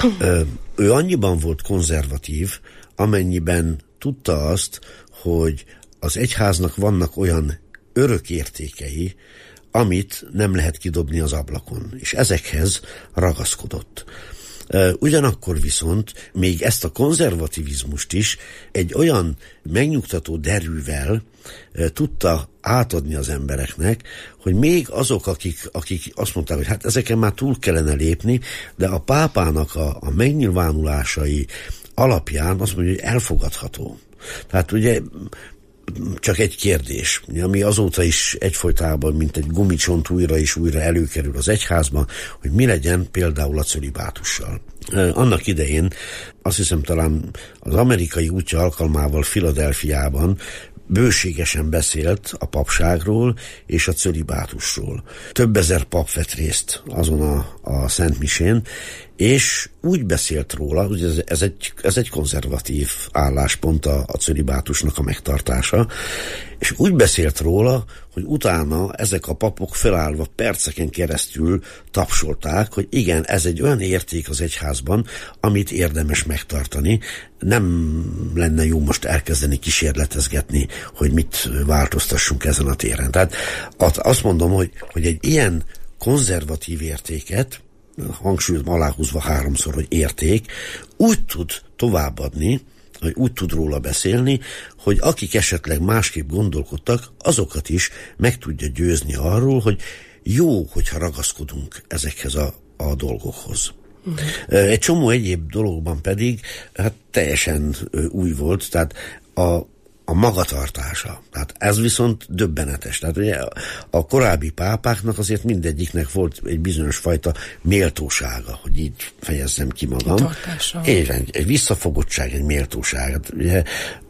ő annyiban volt konzervatív, amennyiben tudta azt, hogy az egyháznak vannak olyan örök értékei, amit nem lehet kidobni az ablakon, és ezekhez ragaszkodott. Ugyanakkor viszont még ezt a konzervativizmust is egy olyan megnyugtató derűvel tudta átadni az embereknek, hogy még azok, akik, akik azt mondták, hogy hát ezeken már túl kellene lépni, de a pápának a, a megnyilvánulásai alapján azt mondja, hogy elfogadható. Tehát ugye csak egy kérdés, ami azóta is egyfolytában, mint egy gumicsont újra és újra előkerül az egyházban, hogy mi legyen például a cölibátussal. Annak idején, azt hiszem talán az amerikai útja alkalmával Philadelphiában bőségesen beszélt a papságról és a cölibátusról. Több ezer pap vett részt azon a, a Szent Misén, és úgy beszélt róla, hogy ez, ez, egy, ez egy konzervatív álláspont a, a cölibátusnak a megtartása, és úgy beszélt róla, hogy utána ezek a papok felállva perceken keresztül tapsolták, hogy igen, ez egy olyan érték az egyházban, amit érdemes megtartani. Nem lenne jó most elkezdeni kísérletezgetni, hogy mit változtassunk ezen a téren. Tehát azt mondom, hogy, hogy egy ilyen konzervatív értéket hangsúlyozom, aláhúzva háromszor, hogy érték, úgy tud továbbadni, hogy úgy tud róla beszélni, hogy akik esetleg másképp gondolkodtak, azokat is meg tudja győzni arról, hogy jó, hogyha ragaszkodunk ezekhez a, a dolgokhoz. Uh-huh. Egy csomó egyéb dologban pedig hát teljesen új volt, tehát a a magatartása. Tehát ez viszont döbbenetes. Tehát ugye a korábbi pápáknak azért mindegyiknek volt egy bizonyos fajta méltósága, hogy így fejezzem ki magam. Éven, egy visszafogottság, egy méltóság. Hát ugye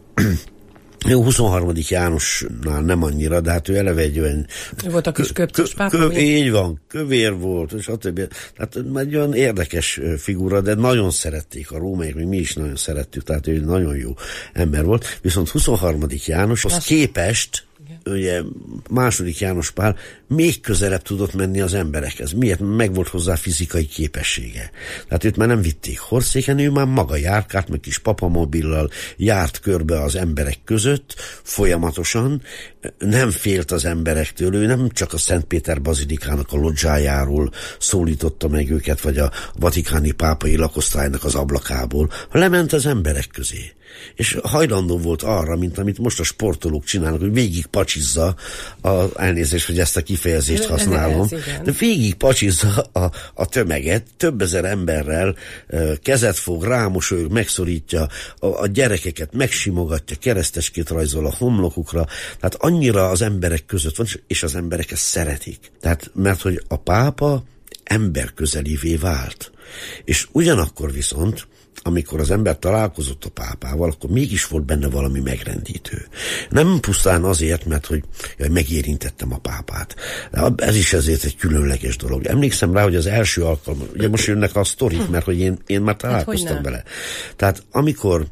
Jó, huszonharmadik Jánosnál nem annyira, de hát ő eleve egy olyan... Ő volt a kis köpcös pápa? Kö, így van, kövér volt, és stb. Tehát egy olyan érdekes figura, de nagyon szerették a rómaiak, még mi is nagyon szerettük, tehát ő nagyon jó ember volt. Viszont huszonharmadik Jánoshoz Azt... képest, ugye második János Pál még közelebb tudott menni az emberekhez. Miért? Meg volt hozzá fizikai képessége. Tehát őt már nem vitték horszéken, ő már maga járkált, meg kis papamobillal járt körbe az emberek között, folyamatosan, nem félt az emberektől, ő nem csak a Szent Péter bazilikának a lodzsájáról szólította meg őket, vagy a vatikáni pápai lakosztálynak az ablakából, ha lement az emberek közé. És hajlandó volt arra, mint amit most a sportolók csinálnak, hogy végig pacsizza, a, elnézést, hogy ezt a kifejezést használom, de végig pacsizza a, a tömeget, több ezer emberrel kezet fog, rámosolyog, megszorítja, a, a gyerekeket megsimogatja, kereszteskét rajzol a homlokukra, tehát annyira az emberek között van, és az emberek ezt szeretik. Tehát, mert hogy a pápa emberközelivé vált. És ugyanakkor viszont amikor az ember találkozott a pápával, akkor mégis volt benne valami megrendítő. Nem pusztán azért, mert hogy jaj, megérintettem a pápát. De ez is ezért egy különleges dolog. Emlékszem rá, hogy az első alkalom, ugye most jönnek a sztorik, mert hogy én, én már találkoztam hát, vele. Tehát amikor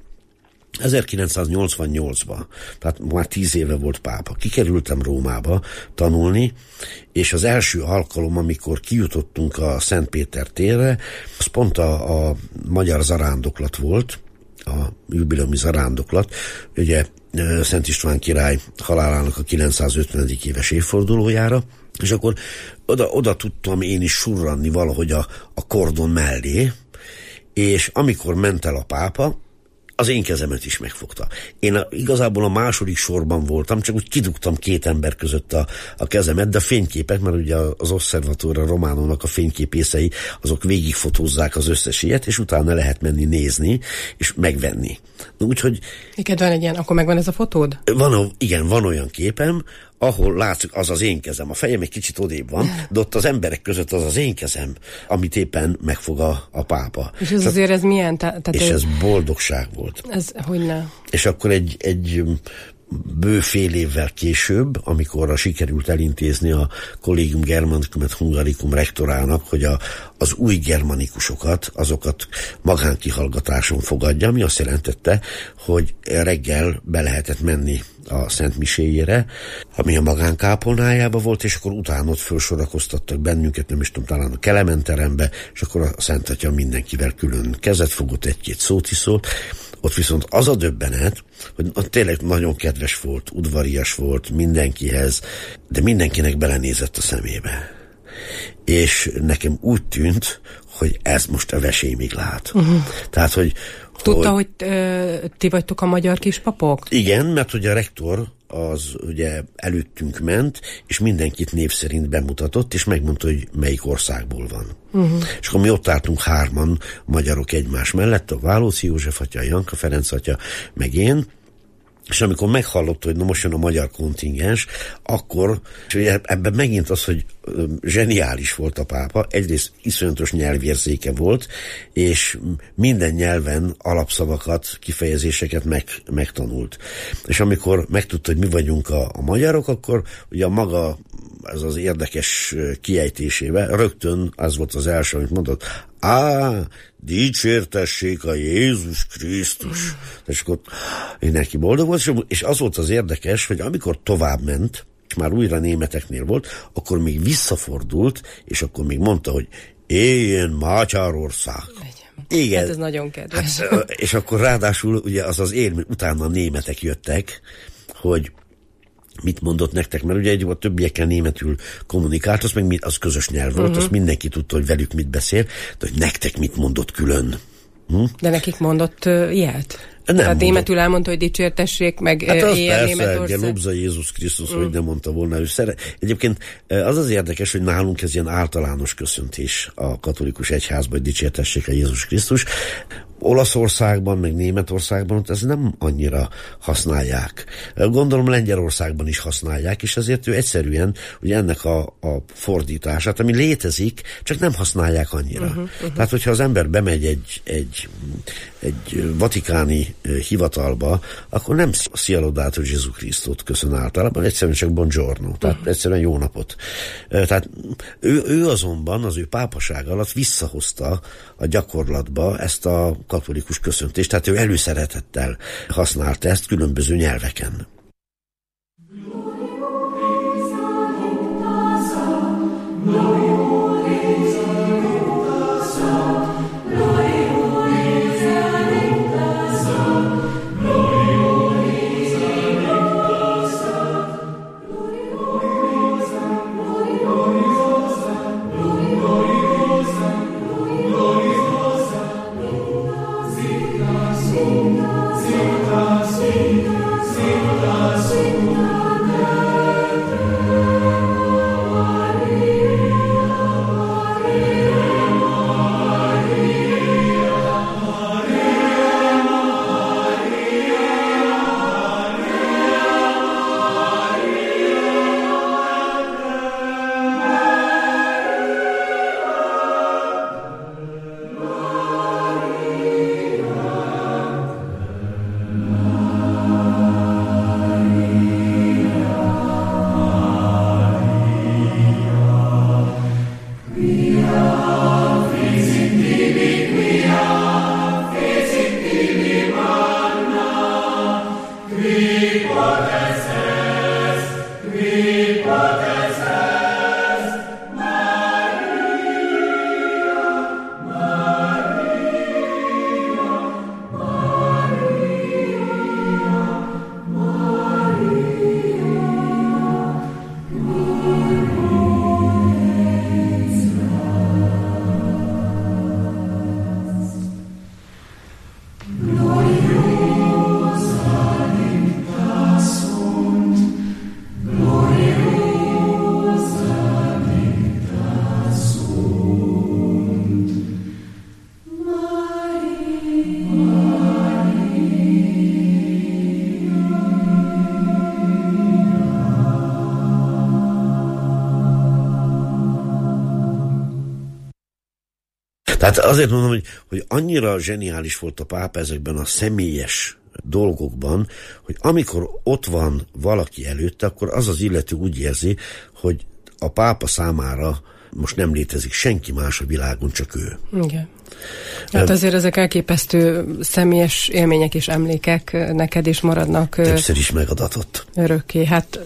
ezerkilencszáznyolcvannyolcban, tehát már tíz éve volt pápa, kikerültem Rómába tanulni, és az első alkalom, amikor kijutottunk a Szent Péter térre, az pont a, a magyar zarándoklat volt, a jubileumi zarándoklat, ugye Szent István király halálának a kilencszázötvenedik éves évfordulójára, és akkor oda, oda tudtam én is surranni valahogy a, a kordon mellé, és amikor ment el a pápa, az én kezemet is megfogta. Én a, igazából a második sorban voltam, csak úgy kidugtam két ember között a, a kezemet, de a fényképek, mert ugye az Osservatore Romanonak a fényképészei, azok végigfotózzák az összes ilyet, és utána lehet menni nézni, és megvenni. Úgyhogy... Neked van egy ilyen, akkor megvan ez a fotód? Van, igen, van olyan képem, ahol látszik, az az én kezem. A fejem egy kicsit odébb van, de ott az emberek között az az én kezem, amit éppen megfog a, a pápa. És ez azért ez milyen? Tehát és ez boldogság volt. Ez hogyne? És akkor egy, egy bő fél évvel később, amikor sikerült elintézni a Collegium Germanicum et Hungaricum rektorának, hogy a, az új germanikusokat, azokat magánkihallgatáson fogadja, ami azt jelentette, hogy reggel be lehetett menni a Szent Miséjére, ami a magánkápolnájába volt, és akkor utána ott felsorakoztattak bennünket, nem is tudom, talán a Kelemen terembe, és akkor a Szent Atya mindenkivel külön kezet fogott, egy-két szót is szólt. Ott viszont az a döbbenet, hogy tényleg nagyon kedves volt, udvarias volt mindenkihez, de mindenkinek belenézett a szemébe. És nekem úgy tűnt, hogy ez most a vesémig lát. Uh-huh. Tehát, hogy... Tudta, hogy, hogy ö, ti vagytok a magyar kispapok? Igen, mert hogy a rektor az ugye előttünk ment, és mindenkit név szerint bemutatott, és megmondta, hogy melyik országból van. Uh-huh. És akkor mi ott álltunk hárman, magyarok egymás mellett, a Válóci József atya, a Janka Ferenc atya, meg én, és amikor meghallotta, hogy na most jön a magyar kontingens, akkor, és ugye ebben megint az, hogy zseniális volt a pápa, egyrészt iszonyatos nyelvérzéke volt, és minden nyelven alapszavakat, kifejezéseket meg, megtanult. És amikor megtudta, hogy mi vagyunk a, a magyarok, akkor ugye a maga, ez az érdekes kiejtésével, rögtön az volt az első, amit mondott, á, dicsértessék a Jézus Krisztus. Mm. És akkor mindenki boldog volt, és az volt az érdekes, hogy amikor tovább ment, és már újra németeknél volt, akkor még visszafordult, és akkor még mondta, hogy éljen Magyarország. Igen. Hát ez nagyon kedves. Hát, és akkor ráadásul ugye az az élmény, utána a németek jöttek, hogy mit mondott nektek, mert ugye egy, a többiekkel németül kommunikált, az meg mi, az közös nyelv volt, uh-huh. az mindenki tudta, hogy velük mit beszél, de hogy nektek mit mondott külön. Hm? De nekik mondott uh, ilyet? Nem Tehát mondott. németül elmondta, hogy dicsértessék, meg hát az éjjel persze, Németország. lobza Jézus Krisztus, mm. hogy nem mondta volna ő szere. Egyébként az az érdekes, hogy nálunk ez ilyen általános köszöntés a katolikus egyházban, hogy dicsértessék a Jézus Krisztus. Olaszországban, meg Németországban ez nem annyira használják. Gondolom Lengyelországban is használják, és ezért ő egyszerűen ugye ennek a, a fordítását, ami létezik, csak nem használják annyira. Uh-huh, uh-huh. Tehát, hogyha az ember bemegy egy, egy, egy vatikáni hivatalba, akkor nem Sia Laudato Gesù Christot köszön általában, egyszerűen csak buongiorno, tehát uh-huh. egyszerűen jó napot. Tehát ő, ő azonban az ő pápaság alatt visszahozta a gyakorlatba ezt a katolikus köszöntést, tehát ő előszeretettel használta ezt különböző nyelveken. Tehát azért mondom, hogy, hogy annyira zseniális volt a pápa ezekben a személyes dolgokban, hogy amikor ott van valaki előtte, akkor az az illető úgy érzi, hogy a pápa számára most nem létezik senki más a világon, csak ő. Igen. Hát azért ezek elképesztő személyes élmények és emlékek neked is maradnak. Többször is megadatott. Örökké. Hát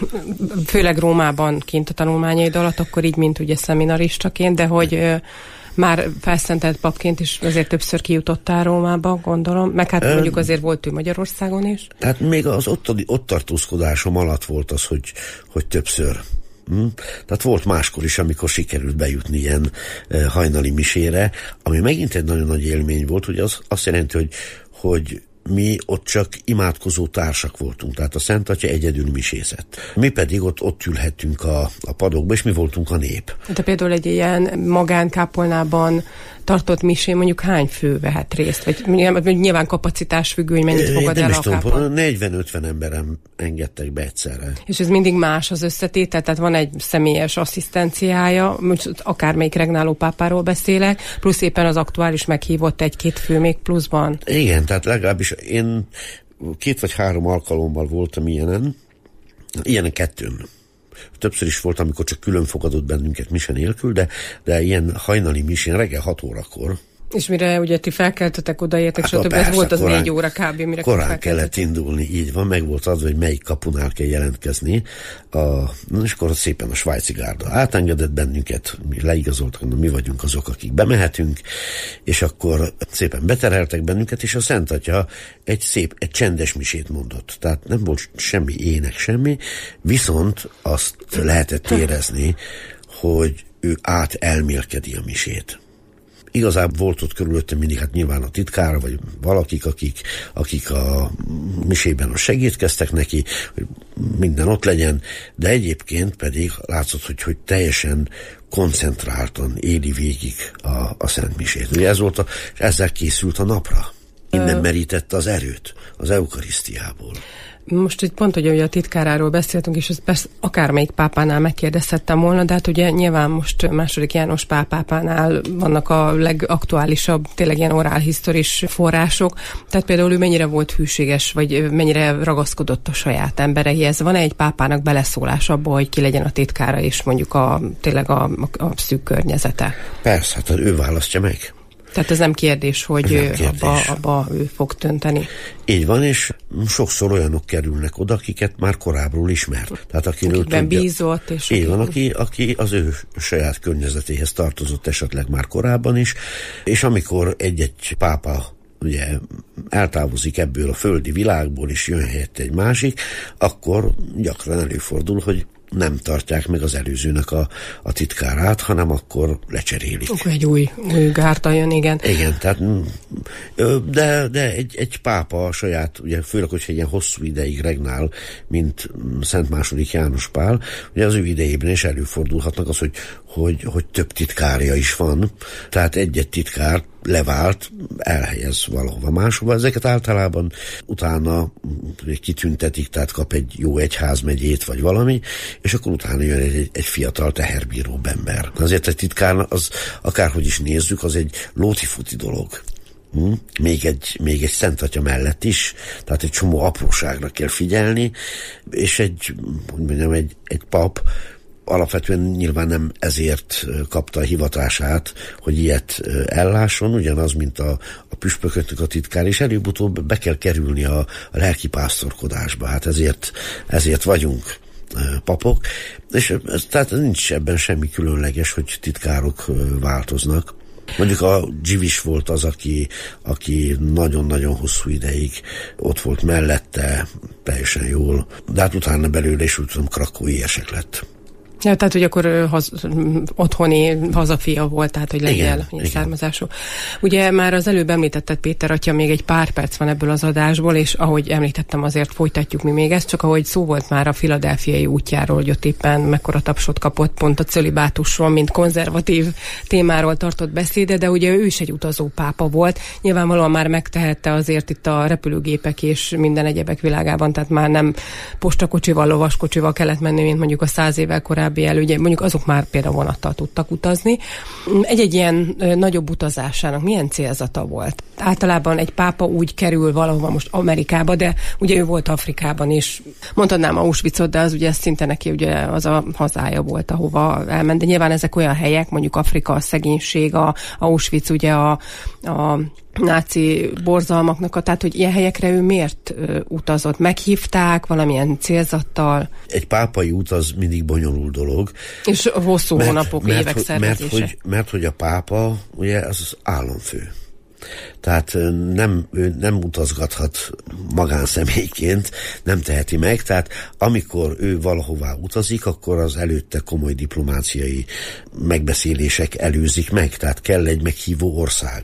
főleg Rómában kint a tanulmányaid alatt, akkor így, mint ugye szeminaristaként, de hogy már felszentelt papként is azért többször kijutottál Rómába, gondolom. Meg hát mondjuk azért volt ő Magyarországon is. Tehát még az ott, ott tartózkodásom alatt volt az, hogy, hogy többször. Hm? Tehát volt máskor is, amikor sikerült bejutni ilyen e, hajnali misére, ami megint egy nagyon nagy élmény volt, hogy az azt jelenti, hogy, hogy mi ott csak imádkozó társak voltunk, tehát a Szent Atya egyedül misézett. Mi pedig ott, ott ülhettünk a, a padokba, és mi voltunk a nép. De például egy ilyen magánkápolnában tartott misén mondjuk hány fő vehet részt? Vagy nyilván kapacitás függő, hogy mennyit fogad el a kápolnában? negyven-ötven emberem engedtek be egyszerre. És ez mindig más az összetétel, tehát van egy személyes asszisztenciája, akármelyik regnáló pápáról beszélek, plusz éppen az aktuális meghívott egy-két fő még pluszban. Igen, tehát legalábbis én két vagy három alkalommal voltam ilyenen, ilyenen kettőn. Többször is volt, amikor csak külön fogadott bennünket mise nélkül, de, de ilyen hajnali misén reggel hat órakor És mire ugye ti felkeltetek, odaértek, hát stb. Ez volt az korán, négy óra kb. Mire korán kellett indulni, így van, meg volt az, hogy melyik kapunál kell jelentkezni. A, és akkor szépen a svájci gárda átengedett bennünket, mi leigazoltak, mi vagyunk azok, akik bemehetünk, és akkor szépen betereltek bennünket, és a Szent Atya egy szép, egy csendes misét mondott. Tehát nem volt semmi ének, semmi, viszont azt lehetett érezni, hogy ő átelmélkedi a misét. Igazából volt ott körülöttem mindig, hát nyilván a titkára, vagy valakik, akik, akik a misében segítkeztek neki, hogy minden ott legyen, de egyébként pedig látszott, hogy, hogy teljesen koncentráltan éli végig a, a Szent Misét. Ugye ez volt a, és ezzel készült a napra. Innen merítette az erőt az eukarisztiából. Most itt pont, hogy a titkáráról beszéltünk, és ezt persze akármelyik pápánál megkérdezhettem volna, de hát ugye nyilván most második János Pál pápánál vannak a legaktuálisabb, tényleg ilyen orálhisztoris források. Tehát például ő mennyire volt hűséges, vagy mennyire ragaszkodott a saját embereihez. Van-e egy pápának beleszólás abba, hogy ki legyen a titkára, és mondjuk a, tényleg a, a, a szűk környezete? Persze, hát ő választja meg. Tehát ez nem kérdés, hogy nem kérdés. Abba, abba ő fog dönteni. Így van, és sokszor olyanok kerülnek oda, akiket már korábbról ismert. Tehát akiről tudja, bízott. És így van, aki, aki az ő saját környezetéhez tartozott esetleg már korábban is, és amikor egy-egy pápa ugye eltávozik ebből a földi világból, és jön helyette egy másik, akkor gyakran előfordul, hogy nem tartják meg az előzőnek a, a titkárát, hanem akkor lecserélik. Akkor egy új, új gárda jön, igen. Igen, tehát de, de egy, egy pápa a saját, ugye főleg, hogyha ilyen hosszú ideig regnál, mint Szent második János Pál, ugye az ő idejében is előfordulhatnak az, hogy, hogy, hogy több titkárja is van, tehát egy-egy titkár levált, elhelyez valahova máshova. Ezeket általában utána kitüntetik, tehát kap egy jó egyházmegyét, vagy valami, és akkor utána jön egy, egy fiatal teherbíró ember. Azért egy titkár, az akárhogy is nézzük, az egy lóti-futi dolog. Hm? Még egy, még egy Szent Atya mellett is, tehát egy csomó apróságra kell figyelni, és egy, hogy mondjam, egy, egy pap alapvetően nyilván nem ezért kapta a hivatását, hogy ilyet ellásson, ugyanaz, mint a, a püspököknek a titkár, és előbb-utóbb be kell kerülni a, a lelkipásztorkodásba. Hát ezért, ezért vagyunk papok, és ez, tehát nincs ebben semmi különleges, hogy titkárok változnak. Mondjuk a Dziwisz volt az, aki, aki nagyon-nagyon hosszú ideig ott volt mellette, teljesen jól, de hát utána belőle is úgy tudom, krakói esek lett. Ja, tehát, hogy akkor haz, otthoni hazafia volt, tehát, hogy lengyel származású. Ugye már az előbb említetted, Péter atya, még egy pár perc van ebből az adásból, és ahogy említettem, azért folytatjuk mi még ezt, csak ahogy szó volt már a Philadelphiai útjáról, hogy ott éppen mekkora tapsot kapott pont a cölibátusról, mint konzervatív témáról tartott beszéde, de ugye ő is egy utazó pápa volt. Nyilvánvalóan már megtehette azért itt a repülőgépek és minden egyebek világában, tehát már nem postakocsival, lovaskocsival kellett menni, mint mondjuk a száz évvel korábban elő, mondjuk azok már például vonattal tudtak utazni. Egy-egy ilyen nagyobb utazásának milyen célzata volt? Általában egy pápa úgy kerül valahova most Amerikába, de ugye ő volt Afrikában is. Mondhatnám Auschwitzot, de az ugye szinte neki ugye az a hazája volt, ahova elment. De nyilván ezek olyan helyek, mondjuk Afrika, a szegénység, a Auschwitz ugye a, a náci borzalmaknak, a, tehát hogy ilyen helyekre ő miért ö, utazott? Meghívták valamilyen célzattal? Egy pápai út az mindig bonyolult dolog. És hosszú mert, hónapok, mert, évek szervezése. Mert hogy, mert hogy a pápa ugye az államfő. Tehát nem, ő nem utazgathat magánszemélyként, nem teheti meg, tehát amikor ő valahová utazik, akkor az előtte komoly diplomáciai megbeszélések előzik meg, tehát kell egy meghívó ország,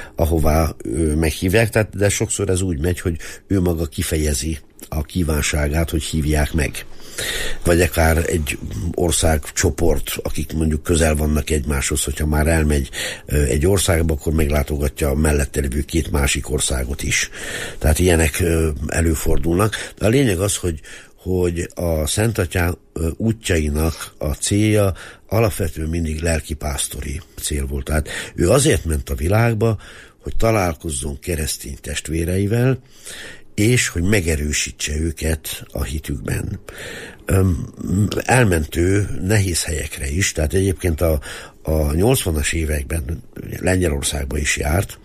ahová meghívják, tehát, de sokszor ez úgy megy, hogy ő maga kifejezi a kívánságát, hogy hívják meg. Vagy akár egy országcsoport, akik mondjuk közel vannak egymáshoz, hogyha már elmegy egy országba, akkor meglátogatja a mellette lévő két másik országot is. Tehát ilyenek előfordulnak. De a lényeg az, hogy hogy a Szent Atyán útjainak a célja alapvetően mindig lelkipásztori cél volt. Tehát ő azért ment a világba, hogy találkozzon keresztény testvéreivel, és hogy megerősítse őket a hitükben. Elmentő nehéz helyekre is, tehát egyébként a, a nyolcvanas években Lengyelországba is járt,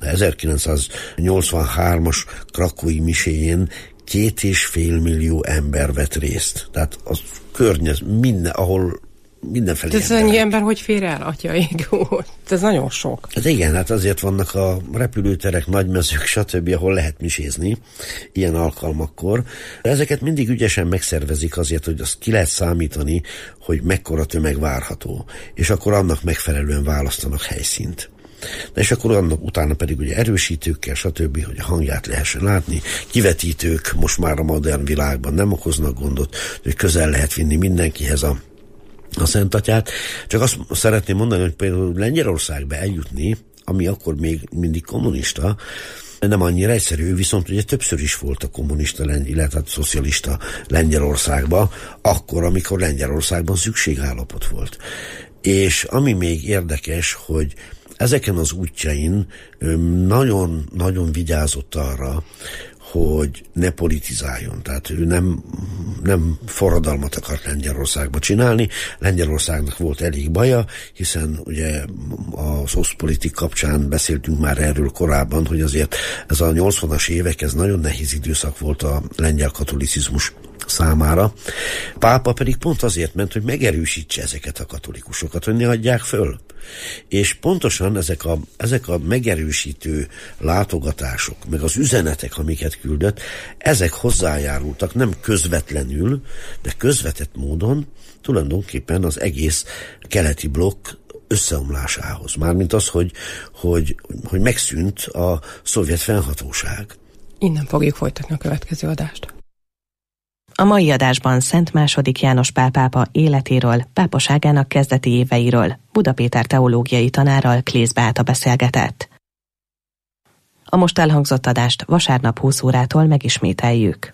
ezerkilencszáznyolcvanhármas krakói miséjén két és fél millió ember vett részt. Tehát az környez, minden, ahol mindenfelé ez ennyi ember, hogy fér el, atyaig? Ez nagyon sok. Hát igen, hát azért vannak a repülőterek, nagymezők, stb., ahol lehet misézni ilyen alkalmakkor. De ezeket mindig ügyesen megszervezik azért, hogy azt ki lehet számítani, hogy mekkora tömeg várható. És akkor annak megfelelően választanak helyszínt. De és akkor annak utána pedig ugye erősítőkkel, stb., hogy a hangját lehessen látni. Kivetítők most már a modern világban nem okoznak gondot, hogy közel lehet vinni mindenkihez a a Szent Atyát. Csak azt szeretném mondani, hogy például Lengyelországba eljutni, ami akkor még mindig kommunista, nem annyira egyszerű, viszont ugye többször is volt a kommunista, illetve a szocialista Lengyelországban, akkor, amikor Lengyelországban szükségállapot volt. És ami még érdekes, hogy ezeken az útjain nagyon-nagyon vigyázott arra, hogy ne politizáljon. Tehát ő nem, nem forradalmat akart Lengyelországba csinálni. Lengyelországnak volt elég baja, hiszen ugye a szocipolitik kapcsán beszéltünk már erről korábban, hogy azért ez a nyolcvanas évek, ez nagyon nehéz időszak volt a lengyel katolicizmus számára. Pápa pedig pont azért ment, hogy megerősítse ezeket a katolikusokat, hogy ne adják föl. És pontosan ezek a, ezek a megerősítő látogatások, meg az üzenetek, amiket küldött, ezek hozzájárultak nem közvetlenül, de közvetett módon tulajdonképpen az egész keleti blokk összeomlásához. Mármint az, hogy, hogy, hogy megszűnt a szovjet fennhatóság. Innen fogjuk folytatni a következő adást. A mai adásban Szent második János Pál pápa életéről, pápaságának kezdeti éveiről Buda Péter teológiai tanárral Klész Beáta beszélgetett. A most elhangzott adást vasárnap húsz órától megismételjük.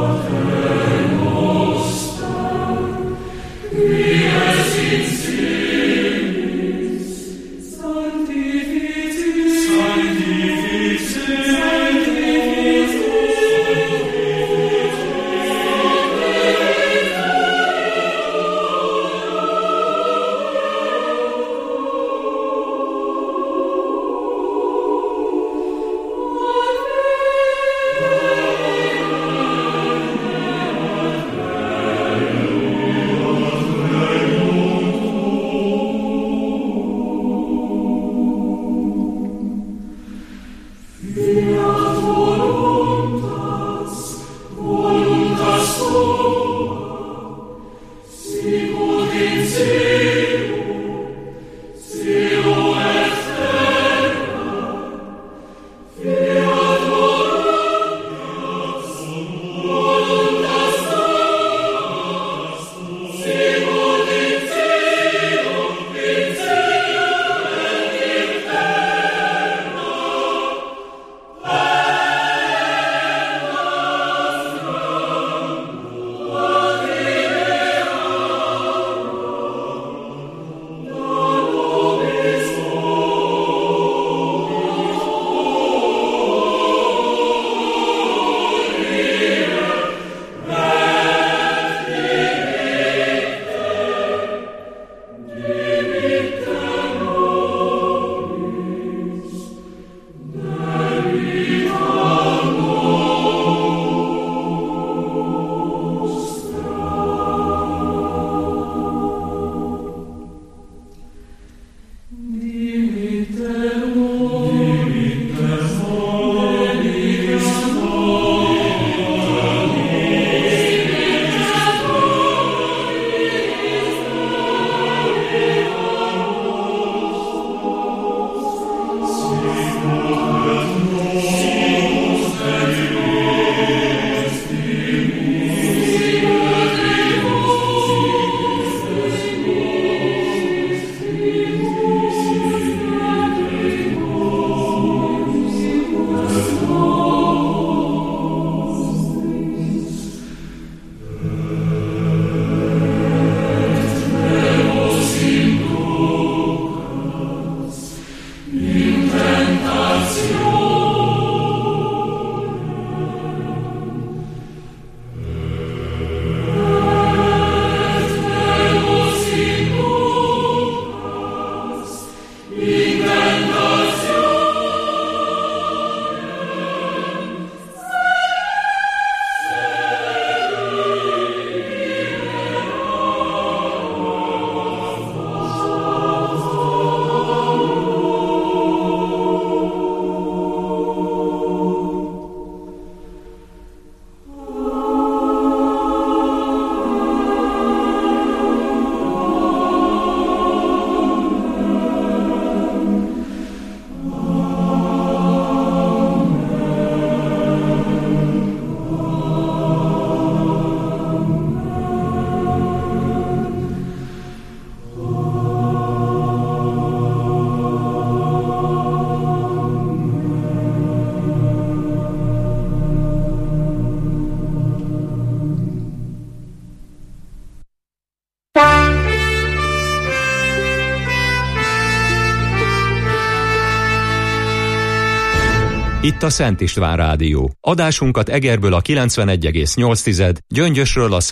Sing Itt a Szent István Rádió. Adásunkat Egerből a kilencvenegy egész nyolc, Gyöngyösről a